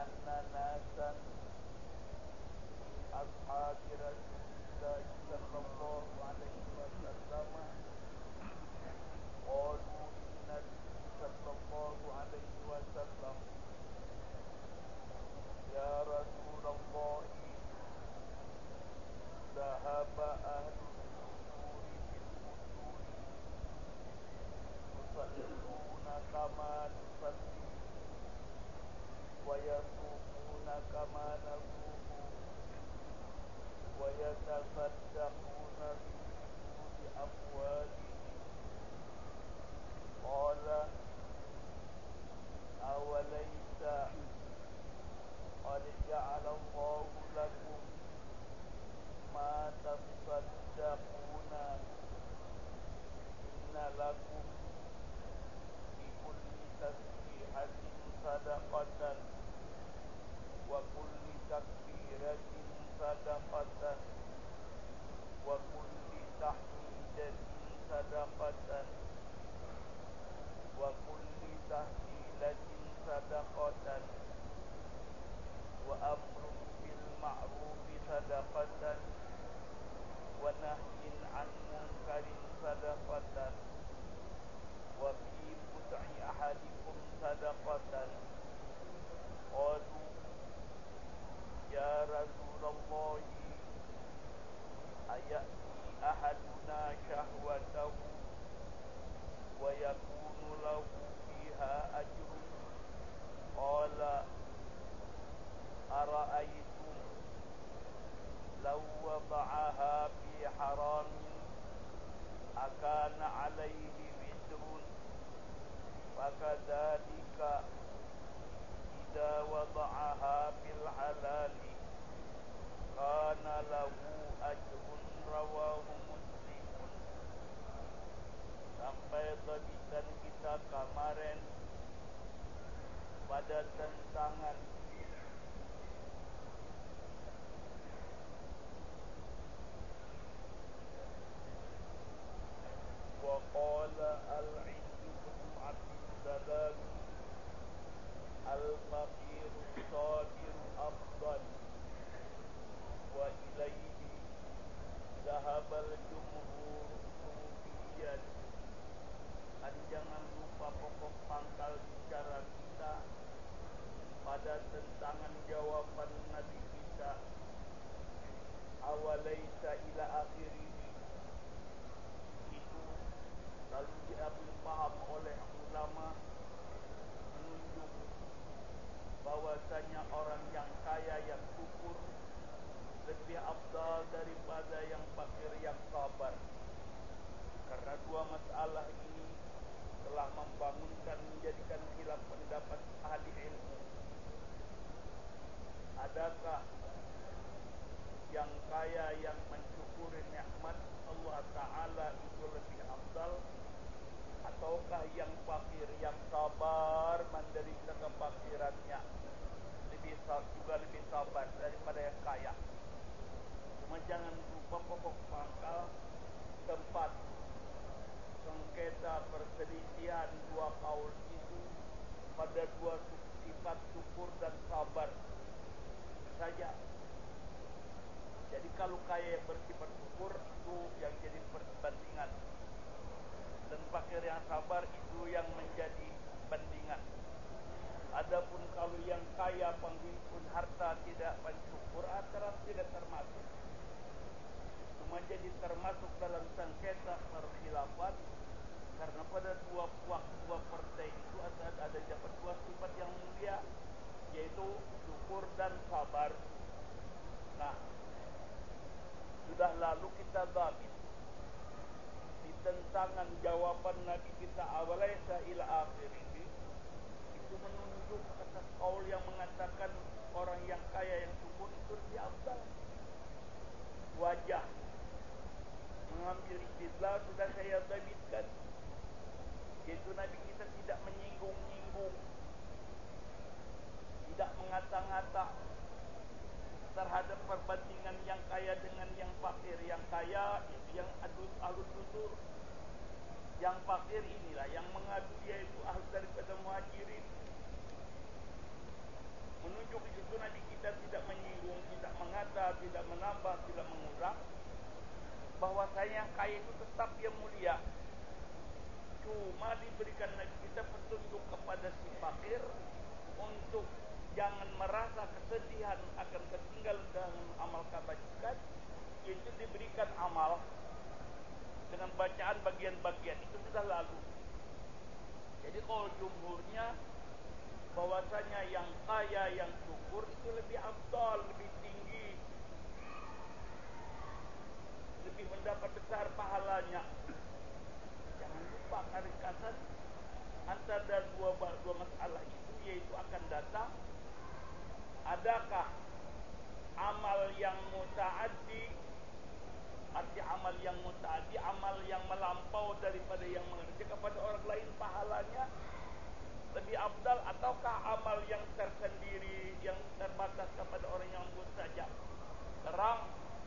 anna nasan min ashabi Rasulillah sallallahu alaihi wasallam qalu linnabi sallallahu alaihi wasallam ya Rasulullah dhahaba ahlul quburi bil quburi yusalluna kama nusalli wa yasumuna kama nasumu wa yatasaddaquna bi fuduli amwalihim qala awalaysa qad ja'ala Allahu lakum ma tasaddaquna inna lakum bi kulli tasbihatin sadaqatan wa kulli takbiratin sadaqatan wa kulli tahmidatin sadaqatan wa kulli tahlilatin sadaqatan wa amrun bil ma'rufi sadaqatan wa nahyin 'an munkarin sadaqatan wa fi bud'i ahadikum sadaqatan qalu ya Rasulullah ayati ahaduna syahwatahu wa yakunu lahu fiha ajrun qala ara'aytum law wada'aha fi haramin akana 'alayhi wizrun fakadzalika idza wada'aha fil halali kana lahu ajrun rawahu Muslimun. Sampai babisan kita kemarin pada tentangan wa qala al-'izzu bin Abdussalam al-faqir sadir afdal wa ilayhi dhahabal jumhur rubiyan. Dan jangan lupa pokok pangkal bicara kita pada tentangan jawaban Nabi kita awalaisa ila akhirih, itu lalu diambil paham oleh ulama menunjuk bahwasanya orang yang kaya yang syukur lebih afdal daripada yang fakir yang sabar. Karena dua masalah ini telah membangunkan menjadikan khilaf pendapat ahli ilmu. Adakah yang kaya yang mensyukuri nikmat Allah Ta'ala itu lebih afdal, ataukah yang fakir yang sabar menderita kefakirannya juga lebih sabar daripada yang kaya? Cuma jangan lupa pokok pangkal tempat sengketa perselisihan dua kaul itu pada dua sifat syukur dan sabar itu saja. Jadi kalau kaya yang bersifat syukur itu yang jadi perbandingan, dan fakir yang sabar itu yang menjadi bandingan. Adapun kalau yang kaya penghimpun harta tidak mensyukur, antara tidak termasuk. Cuma jadi termasuk dalam sengketa perkhilafan karena pada dua partai itu ada dapat dua sifat yang mulia, yaitu syukur dan sabar. Nah, sudah lalu kita bahas di tentangan jawaban Nabi kita awalaisa ila akhirih, itu menunjuk atas kaul yang mengatakan orang yang kaya yang syukur itu lebih afdal. Wajah mengambil istidlal sudah saya babitkan, yaitu Nabi kita tidak menyinggung-nyinggung, tidak mengata-ngata terhadap perbandingan yang kaya dengan yang fakir. Yang kaya itu yang ahlul dusur, yang fakir inilah yang mengadu, yaitu ahli daripada muhajirin. Menunjuk bahwasanya yang kaya itu tetap yang mulia. Cuma diberikan lagi kita petunjuk kepada si fakir untuk jangan merasa kesedihan akan ketinggalan dengan amal kebajikan, yaitu diberikan amal dengan bacaan bagian-bagian itu sudah lalu. Jadi kalau jumhurnya bahwasanya yang kaya yang syukur itu lebih afdal, lebih tinggi, lebih mendapat besar pahalanya. Jangan lupa ringkasan antara dua masalah itu, yaitu akan datang adakah amal yang mutaaddi, arti amal yang mutaaddi, amal yang melampau daripada yang mengerjakan kepada orang lain pahalanya lebih afdal, ataukah amal yang tersendiri yang terbatas kepada orang yang lembut saja, terang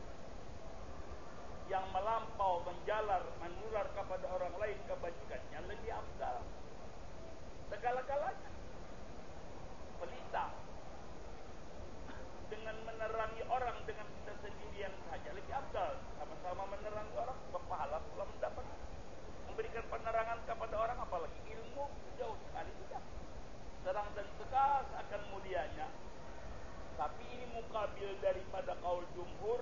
yang melampau menjalar menular kepada orang lain kebajikannya lebih afdal. Segala-galanya pelita dengan menerangi orang dengan kita sendirian saja lebih afdal. Sama-sama menerangi orang berpahala pula mendapat memberikan penerangan kepada orang, apalagi ilmu jauh sekali tidak. Terang dan tegas akan mulianya. Tapi ini mukabil daripada qaul jumhur.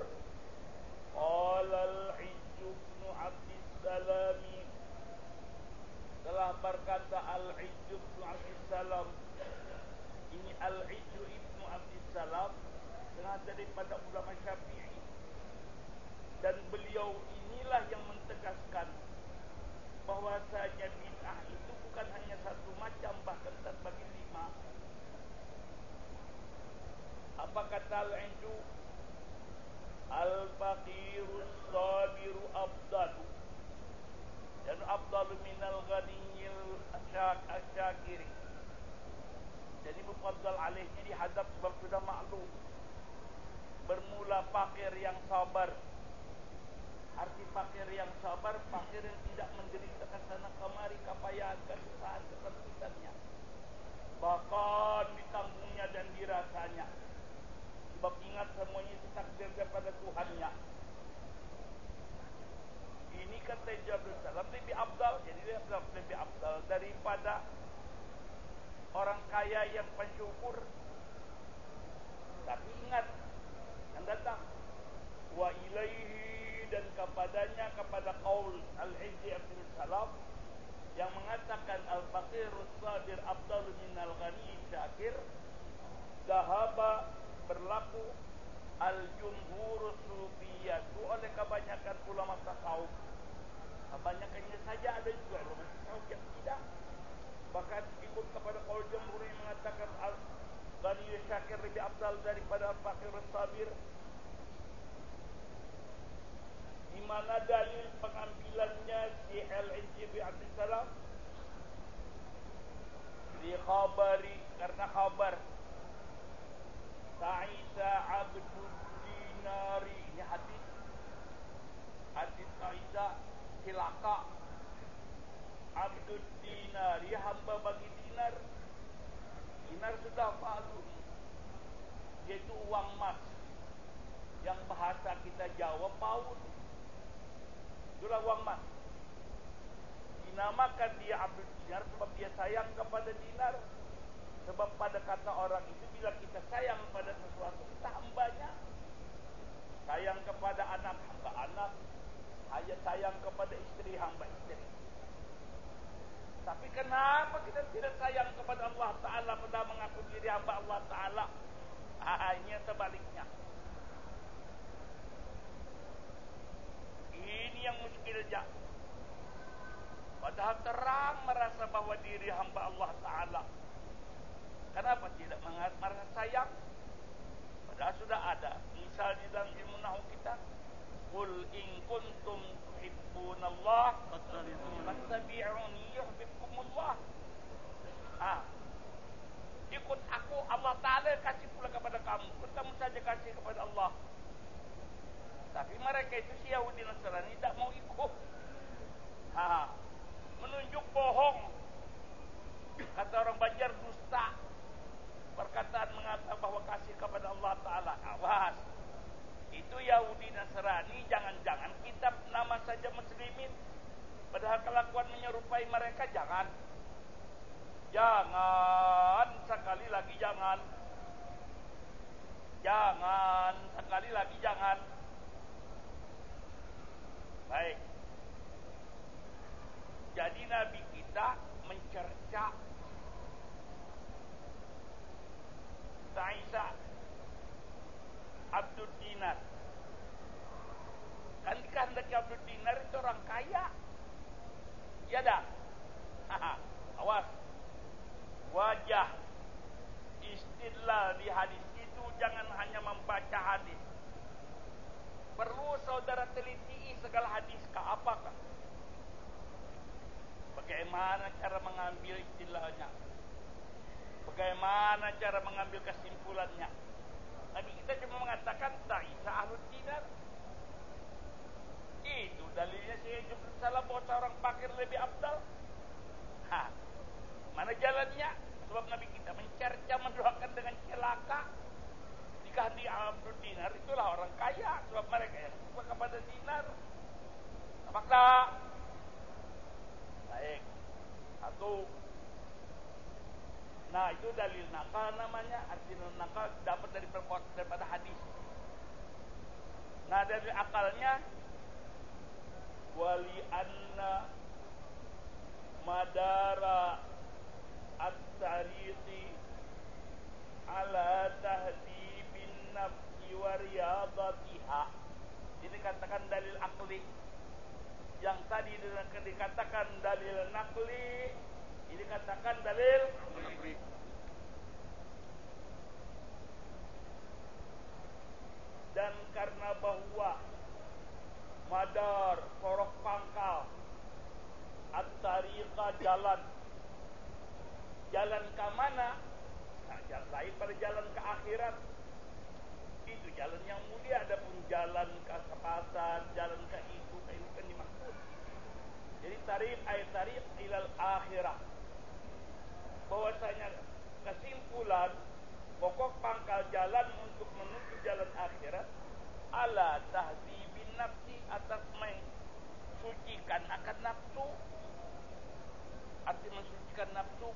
Qala al-Ijju ibnu Abdissalam, telah berkata al-Ijju ibnu Abdissalam. Ini al-Ijju ibnu Abdissalam tengah daripada ulama Syafi'i, dan beliau inilah yang mentegaskan bahwasanya bid'ah itu bukan hanya satu macam, bahkan terbagi 5. Apa kata al-Ijju? Al-faqirus sabiru afdalu, dan afdalu minal ghaniyil asyakiri. Jadi mufaddal alaihnya dihadap sebab sudah maklum. Bermula fakir yang sabar. Arti fakir yang sabar, fakir yang tidak menderita kesana kemari kepayahan, kesusahan, kesempitannya, bahkan ditanggungnya dan dirasanya. Sebab ingat semuanya itu takdir daripada Tuhannya. Ini kata Jabir Salam lebih afdal. Jadi lebih afdal daripada orang kaya yang pensyukur. Tapi ingat yang datang wa ilaihi, dan kepadanya, kepada qaul al-Ijzi Abdul Salam yang mengatakan al-faqirus sabir afdalu minal ghani syakir, dahaba berlaku al-jumhur sufiyatu oleh kebanyakan ulama tasawuf. Kebanyakannya saja, ada juga ulama tasawuf yang tidak. Bahkan ikut kepada qaul jumhur yang mengatakan al-ghani syakir lebih afdal daripada al-faqirus sabir. Di mana dalil pengambilannya si al-Ijzi bin Abdul Salam? Di khabari, karena khabar Ta'isa abdud dinari. Ini hadis Ta'isa, silaka abdud dinari, hamba bagi dinar. Dinar sudah maklum, yaitu uang emas, yang bahasa kita Jawa paun. Itulah uang emas. Dinamakan dia abdud dinar sebab dia sayang kepada dinar. Sebab pada kata orang itu, bila kita sayang pada sesuatu, kita hambanya. Sayang kepada anak, hamba anak. Sayang kepada istri, hamba istri. Tapi kenapa kita tidak sayang kepada Allah Ta'ala pada mengaku diri hamba Allah Ta'ala? Ini yang terbaliknya. Ini yang muskilnya. Padahal terang merasa bahwa diri hamba Allah Ta'ala. Kenapa tidak merasa sayang? Padahal sudah ada. Misal di dalam ilmu nahwu kita, qul in kuntum tuhibbunallah fattabi'uni yuhibbukumullah. Ikut aku, Allah Ta'ala kasih pula kepada kamu. Kamu saja kasih kepada Allah. Tapi mereka itu si Yahudi Nasrani tidak mau ikut. Menunjuk bohong. Kata orang Banjar, dusta. Perkataan mengatakan bahwa kasih kepada Allah Ta'ala. Awas. Itu Yahudi Nasrani, jangan-jangan kitab lagi jangan. Sekali lagi jangan. Baik. Jadi Nabi kita mencerca Sa'isa Abdul Dinar. Kan dikehendaki Abdul Dinar itu orang kaya. Ya dah. Awas. Wajah istidlal di hadis itu jangan hanya membaca hadis. Perlu saudara teliti segala hadis apakah? Bagaimana cara mengambil istidlalnya? Bagaimana cara mengambil kesimpulannya? Nabi kita cuma mengatakan Sa'isa Ahlud Dinar. Itu dalilnya saya juga salah bahwa seorang fakir lebih afdal. Mana jalannya? Sebab Nabi kita mencerca, mendoakan dengan celaka. Dikehendaki Abdul Dinar itulah orang kaya. Sebab mereka yang suka kepada dinar. Apakah? Baik. Satu. Nah itu dalil nakal namanya. Arti nakal dapat daripada hadis. Nah dari akalnya wali anna madara at-tariqi ala tahdibin nafsi wa riyadatiha. Ini katakan dalil akli. Yang tadi dikatakan dalil nakli, ini katakan dalil nakli. Dan karena bahwa madar, porok pangkal, at-tariqa jalan ke mana? Nah, jalan lain pada jalan ke akhirat. Itu jalan yang mulia. Adapun jalan ke sepatan, jalan ke itu kan dimaksud. Jadi tariq ilal akhirah. Bahwasanya kesimpulan pokok pangkal jalan untuk menuju jalan akhirat ala tahdzibin nafsi, atas mensucikan akan nafsu. Arti mensucikan nafsu,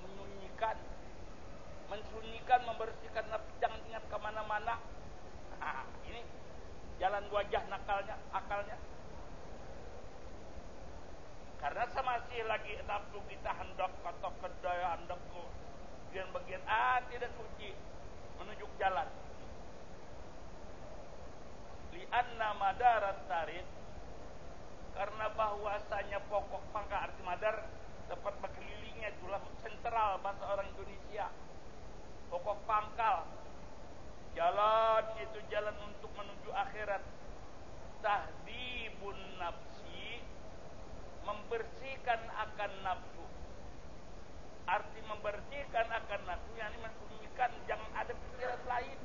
mensunyikan, membersihkan nafsu, jangan ingat kemana-mana. Ini jalan wajah nakalnya, akalnya. Karena masih lagi nafsu kita hendak kata kedaya, hendak bagian tidak suci menunjuk jalan. Lianna madarat tarid, karena bahwasanya pokok pangkal, arti madar tempat berkelilingnya, itulah sentral bahasa orang Indonesia. Pokok pangkal jalan itu jalan untuk menuju akhirat. Tahdibun nafsi, membersihkan akan nafsu. Arti membersihkan akan nafsu, yakni mensunyikan, jangan ada pikiran lain.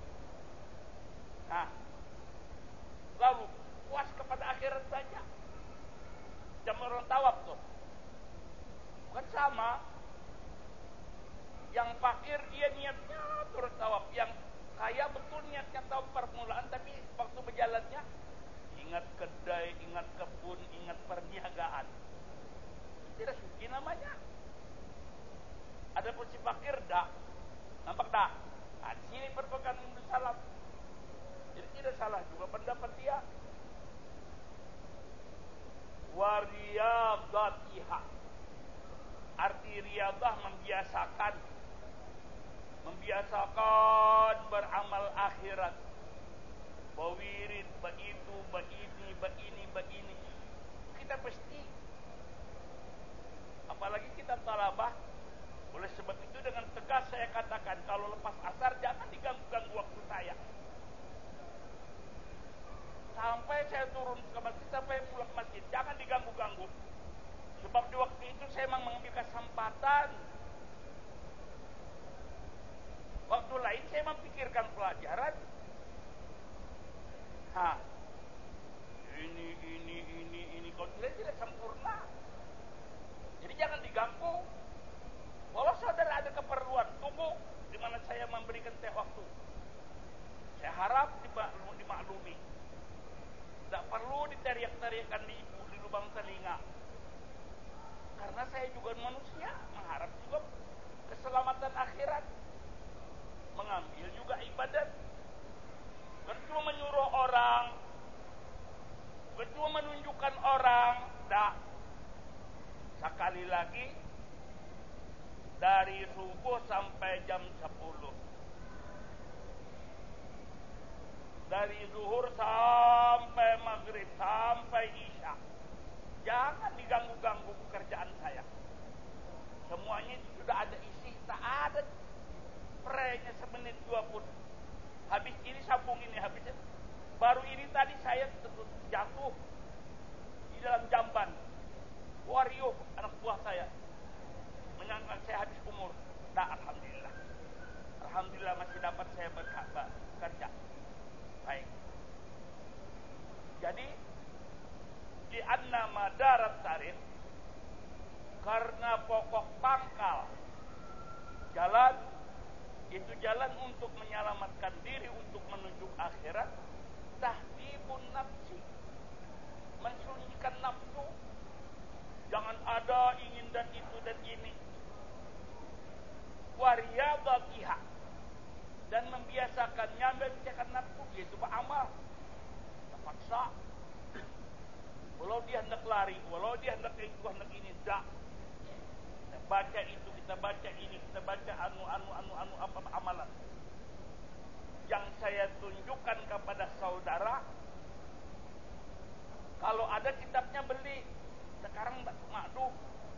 Lalu puas kepada akhirat saja. Jam orang tawaf tuh. Bukan sama. Yang fakir dia niatnya turut tawaf. Yang kaya betul niatnya tawaf permulaan, tapi waktu berjalannya ingat kedai, ingat kebun, ingat perniagaan. Tidak suci namanya. Adapun si fakir dah, nampak dah. Di sini perpekan Ibnu Salam. Jadi tidak salah juga pendapat dia. Wariyadatiha, arti riyadah membiasakan beramal akhirat. Bawirid, baitu, baini. Kita pasti, apalagi kita talabah. Oleh sebab itu dengan tegas saya katakan, kalau lepas asar jangan diganggu-ganggu waktu saya. Sampai saya turun ke masjid, sampai pulang ke masjid, jangan diganggu-ganggu. Sebab di waktu itu saya memang mengambil kesempatan. Waktu lain saya memikirkan pelajaran. Ini kalau tidak sempurna. Jadi jangan diganggu. Kalau saudara ada keperluan, tunggu di mana saya memberikan teh waktu. Saya harap dimaklumi. Tidak perlu diteriak-teriakkan di lubang telinga. Karena saya juga manusia, mengharap juga keselamatan akhirat. 10. Dari zuhur sampai maghrib, sampai isya. Jangan diganggu-ganggu pekerjaan saya. Semuanya itu sudah ada isi, tak ada prenya semenit 2 pun. Habis ini sambung ini, habis ini. Baru ini tadi saya jatuh di dalam jamban. Wario, anak buah saya. Menyangka saya habis umur. Tak, alhamdulillah. Alhamdulillah masih dapat saya bekerja. Baik. Jadi, di anna madarat tarik, karena pokok pangkal jalan itu jalan untuk menyelamatkan diri untuk menuju akhirat, tahdibun nafsi, mensunyikan nafsu. Jangan ada ingin dan itu dan ini. Wariyadatiha, dan membiasakannya membiasakan nafsu, yaitu beramal. Terpaksa. Walau dia hendak lari, walau dia hendak itu, hendak ini, tidak. Kita baca itu, kita baca ini, kita baca apa amalan. Yang saya tunjukkan kepada saudara, kalau ada kitabnya beli. Sekarang makdum.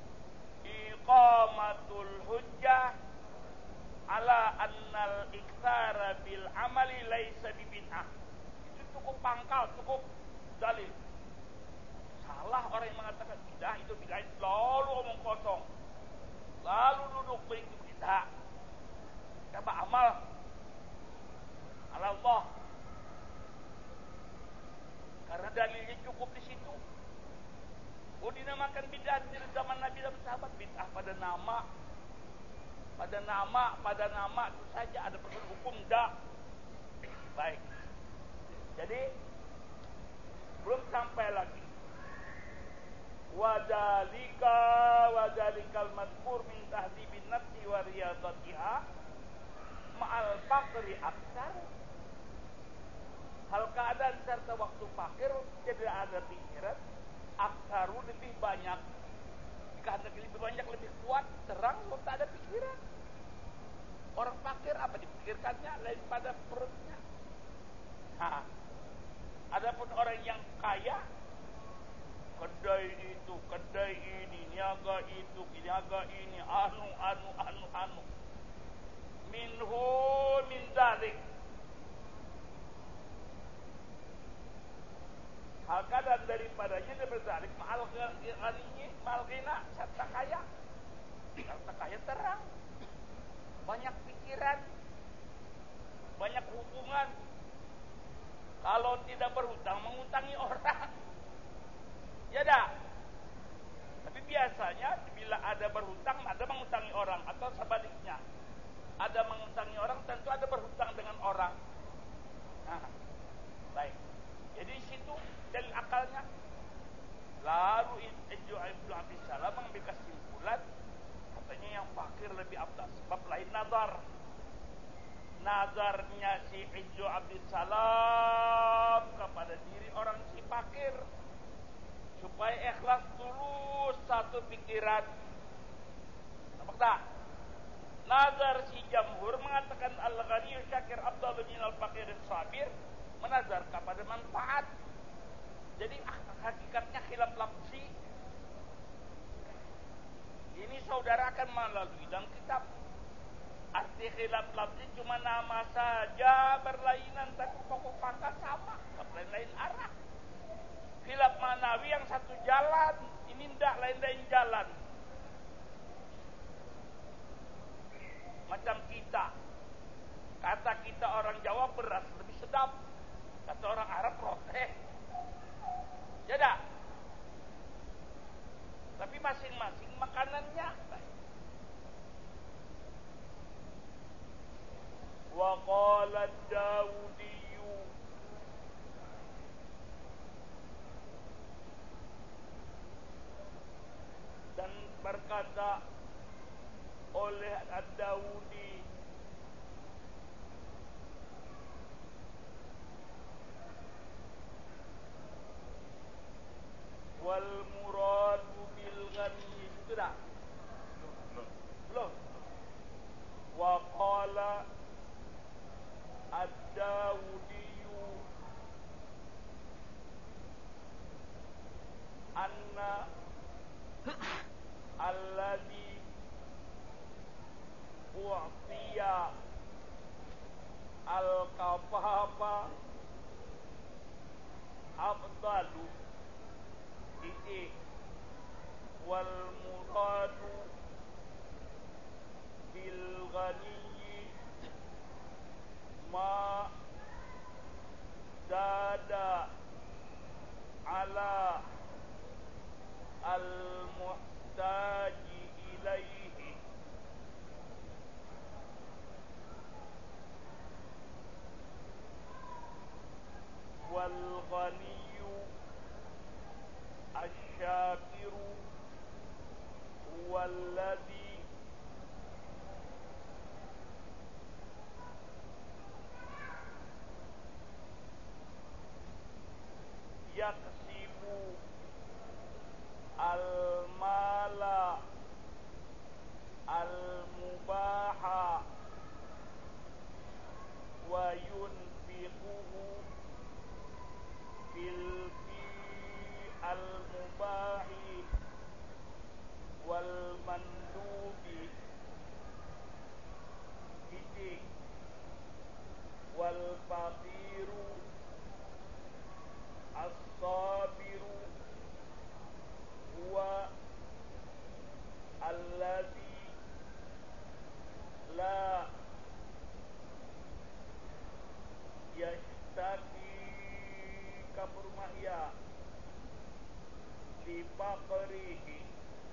Iqamatul hujjah ala annal iktsara bil amali laisa bid'ah. Itu cukup pangkal, cukup dalil. Salah orang yang mengatakan bid'ah itu bid'ah, lalu omong kosong, lalu duduk begitu bid'ah. Kita beramal ala Allah, karena dalilnya cukup di situ. Oh, dinamakan bid'ah dari zaman Nabi dan sahabat. Bid'ah pada nama itu saja, ada persoalan hukum dak. Baik. Jadi belum sampai lagi. Wadalikal madhkur min tahdibin nafsi wa riyadatiha ma'al faqri aksar. Hal keadaan serta waktu fakir tidak ada pikiran, aksaru lebih banyak. Jika hendak lebih banyak, lebih kuat, terang, tak ada pikiran. Orang fakir apa dipikirkannya lain pada perutnya. Nah, adapun orang yang kaya, kedai itu, kedai ini, niaga itu, niaga ini, anu. Minhu min dalik. Hal keadaan daripadanya dia berzalik ma'al ghina, serta kaya. Serta kaya terang. Banyak pikiran, banyak hubungan. Kalau tidak berhutang, mengutangi orang. Ya dah. Tapi biasanya bila ada berhutang, ada mengutangi orang, atau sebaliknya. Ada mengutangi orang, tentu ada berhutang dengan orang. Nah, baik. Jadi di situ dalil akalnya. Lalu Ibnu Abdis Salam mengambil kesimpulan, katanya yang fakir lebih afdal sebab lain nazar. Nazarnya si Ibnu Abdis Salam kepada diri orang si fakir, supaya ikhlas tulus satu pikiran. Nampak tak? Nazar si jamhur mengatakan al-ghani syakir afdalu minal faqir sabir, menazar kepada manfaat. Jadi hakikatnya khilaf lafzi. Ini saudara akan melalui dalam kitab. Arti khilaf lafzi cuma nama saja berlainan, tapi pokok pangkal sama, lain-lain arah. Khilaf manawi yang satu jalan, ini tidak lain-lain jalan. Macam kita, kata kita orang Jawa beras lebih sedap, kata orang Arab roteh. Ya dah. Tapi masing-masing makanannya. Wa qala Daudi, dan berkata oleh Ad-Daudi, wal muradu bil ghani, sudah belum. Wa qala anna alladhi u'tiya al-kafafa afdalu titik wal muradu bil ghaniyyi ma dada ala al-muhtaji ilaihi wal ghaniyyu asy-syakiru huwallazi yaksibu al-mala al-mubaha wa yunfiquhu fil al-mubahi wal mandubi titik wal faqiru as-sabiru huwa alladhi la yashtaki kaburmahya li faqrihi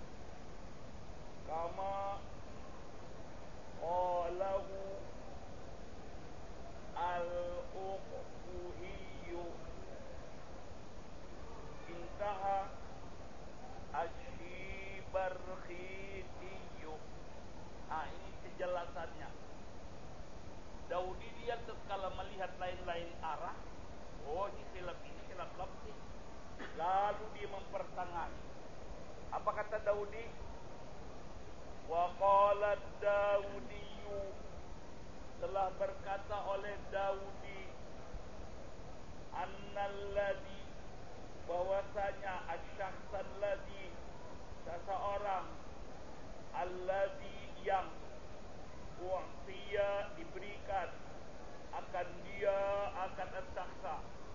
kama qalahu al-uqfuhiyyu intaha asy-Syibarkhitiyyu. Ini kejelasannya. Daudi dia tatkala melihat lain-lain arah, oh ini khilaf lafzi, lalu dia mempertengahi. Apa kata Daudi? Wa qala Daudiyyu, telah berkata oleh Daudi, annalladzi, bahwasanya asy-syakhsan ladzi, seseorang, alladzi yang u'tiya diberikan akan dia akan as-sakhsa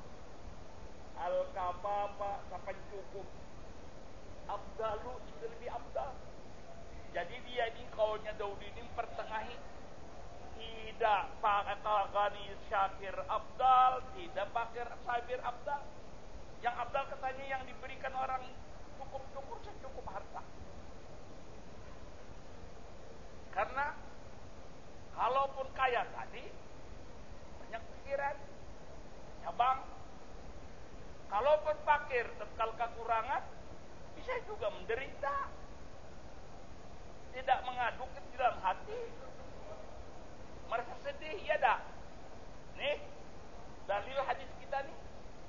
al-kafafa sampai cukup, afdalu itu lebih afdal. Jadi dia ini kaulnya Daudi ini pertengahi, tidak pakai ghani syakir afdal, tidak pakai sabir afdal. Yang afdal katanya yang diberikan orang cukup secukup harta. Karena kalaupun kaya tadi banyak pikiran, cabang. Kalaupun fakir tatkala kekurangan bisa juga menderita. Tidak mengaduk ke dalam hati, merasa sedih, ya dah. Nih dalil hadis kita nih.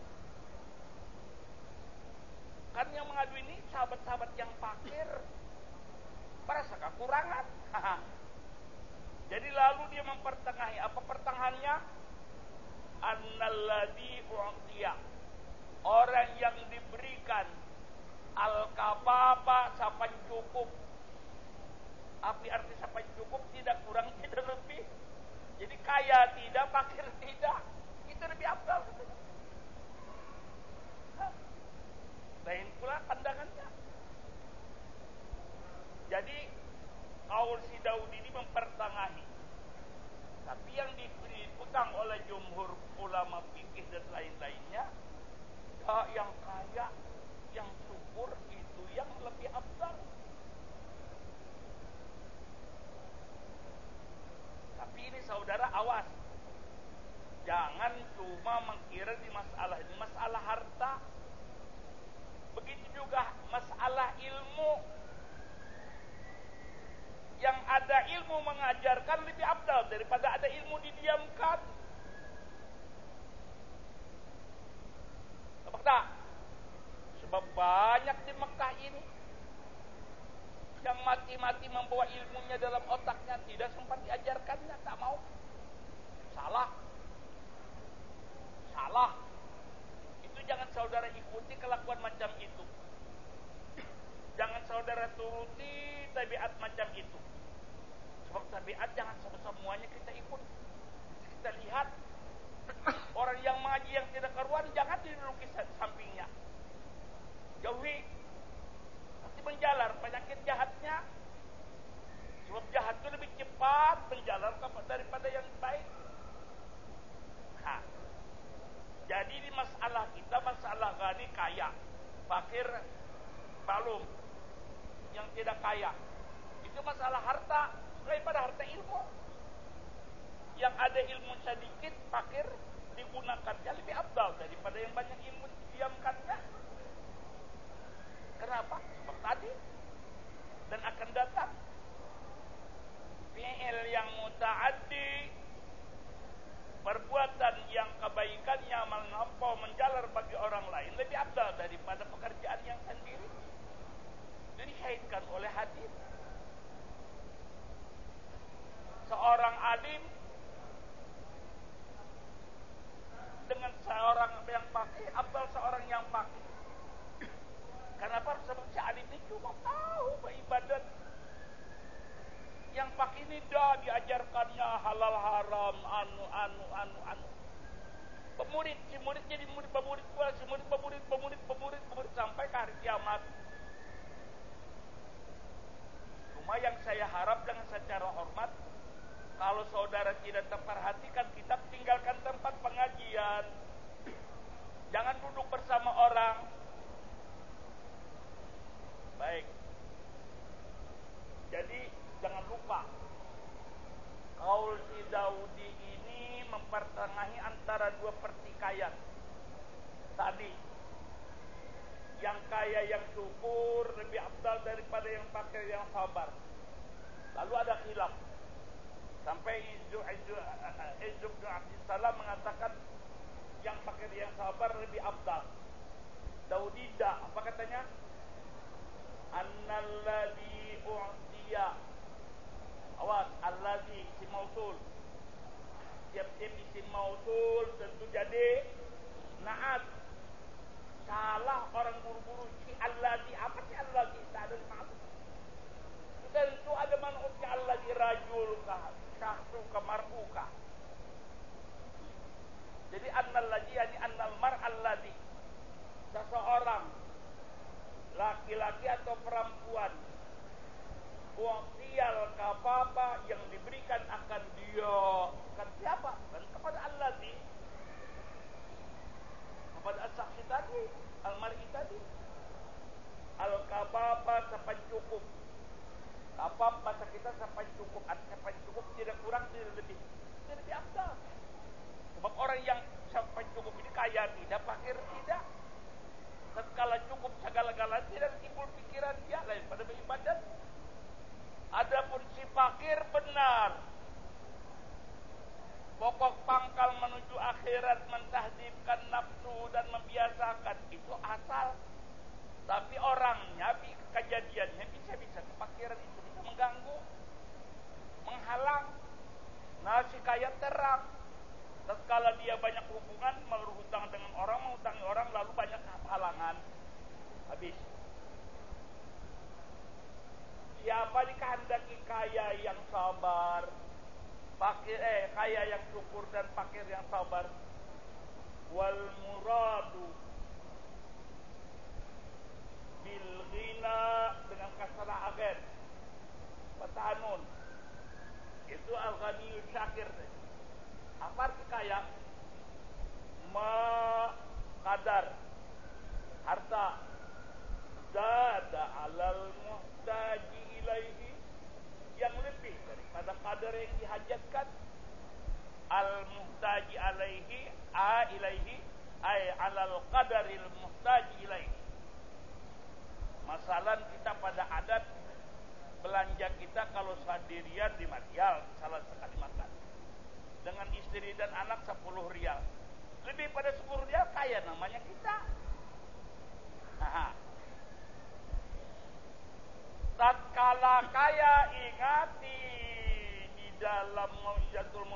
Kan yang mengadu ini sahabat-sahabat yang fakir, merasa kekurangan. Jadi lalu dia mempertengahi. Apa pertengahannya? Annalladzi u'tiya, orang yang diberikan al-kafafa sampai cukup. Apa arti sampai cukup? Tidak kurang, tidak lebih. Jadi kaya tidak, fakir tidak. Itu lebih afdal. Lain pula pandangannya. Jadi kaul si Daudi ini mempertengahi. Tapi yang dipegang oleh jumhur ulama fikih dan lain-lainnya, yang kaya, yang subur itu yang lebih afdal. Tapi ini saudara awas, jangan cuma mengira di masalah ini masalah harta. Begitu juga masalah ilmu. Yang ada ilmu mengajarkan lebih afdal daripada ada ilmu didiamkan. Apa tak? Sebab banyak di Mekah ini yang mati-mati membawa ilmunya dalam otaknya, tidak sempat diajarkannya, tak mau. Salah. Itu jangan saudara ikuti kelakuan macam itu. tabiat jangan semuanya kita ikut. Kita lihat orang yang mengaji yang tidak karuan, jangan dilukis sampingnya. Jauhi. Nanti menjalar penyakit jahatnya. Sebab jahat itu lebih cepat menjalar daripada yang baik. Nah, jadi di masalah kita, masalah ghani kaya, fakir maklum, yang tidak kaya. Itu masalah harta daripada harta ilmu. Yang ada ilmu sedikit, fakir, digunakannya lebih afdal daripada yang banyak ilmu didiamkannya. Kenapa? Sebab tadi dan akan datang fi'il yang muta'addi, perbuatan yang kebaikannya melampau menjalar bagi orang lain lebih afdal daripada pekerjaan yang sendiri. Jadi disyahidkan oleh hadis. Seorang alim dengan seorang yang fakih afdal seorang yang fakih. Kenapa? Sebab si alim ini cuma tahu beribadat. Yang fakih ini dah diajarkannya halal haram, anu. Pemurid, si murid jadi murid pemurid pula, si murid pemurid sampai ke hari kiamat. Cuma yang saya harap dengan secara hormat, kalau saudara tidak terperhatikan kitab, tinggalkan tempat pengajian. Jangan duduk bersama orang. Baik. Jadi jangan lupa, qaul si Daudi ini mempertengahi antara dua pertikaian. Tadi, yang kaya yang syukur lebih afdal daripada yang fakir yang sabar. Lalu ada khilaf. Sampai Izzu bin Abdissalam mengatakan yang fakir yang sabar lebih afdal. Daudi tidak. Apa katanya? Annalladzi u'tiya. Awas, alladzi isim mausul. Tiap-tiap isim mausul tentu jadi naat. Salah orang buru-buru si alladzi. Apa si alladzi? Tak ada maksud. Tentu ada man'ut si alladzi, rajul kah, syahsu kah, mar'u kah. Jadi annalladzi yani annal mar'alladzi. Seseorang laki-laki atau perempuan u'tiyal kafaba yang diberikan akan dia. Kan siapa? Kan kepada alladzi. Kepada as-saksi tadi, al-mar'i tadi. Al-kafaba sampai cukup. Kafab bahasa kita sampai cukup. Sampai cukup, tidak kurang, tidak lebih. Tidak lebih afdal. Sebab orang yang sampai cukup ini kaya tidak, fakir tidak. Tatkala cukup segala-galanya tidak timbul pikiran dia lain pada beribadat. Adapun si fakir benar, pokok pangkal menuju akhirat mentahdibkan nafsu dan membiasakan itu asal. Tapi orangnya, kejadiannya bisa-bisa kefakiran itu bisa mengganggu, menghalang. Nah si kaya terang, tatkala dia banyak hubungan, berhutang dengan orang, menghutangi orang, lalu banyak halangan, habis. Siapa dikehendaki kaya yang sabar, kaya yang syukur dan fakir yang sabar. Wal muradu bil ghina dengan kasrah agen, fatanun. Itu al-ghaniyul syakir. Apa arti kaya? Qadar harta zada alal muhtaji ilaihi, yang lebih daripada qadar yang dihajatkan. Al muhtaji alaihi ilaihi ay alal qadaril muhtaji ilaihi. Masalah kita pada adat belanja kita kalau sendirian 5 rial salah sekali makan. Dengan istri dan anak 10 rial. Lebih pada 10 rial kaya namanya kita. Nah, tatkala kaya ingati di dalam Mau'izatul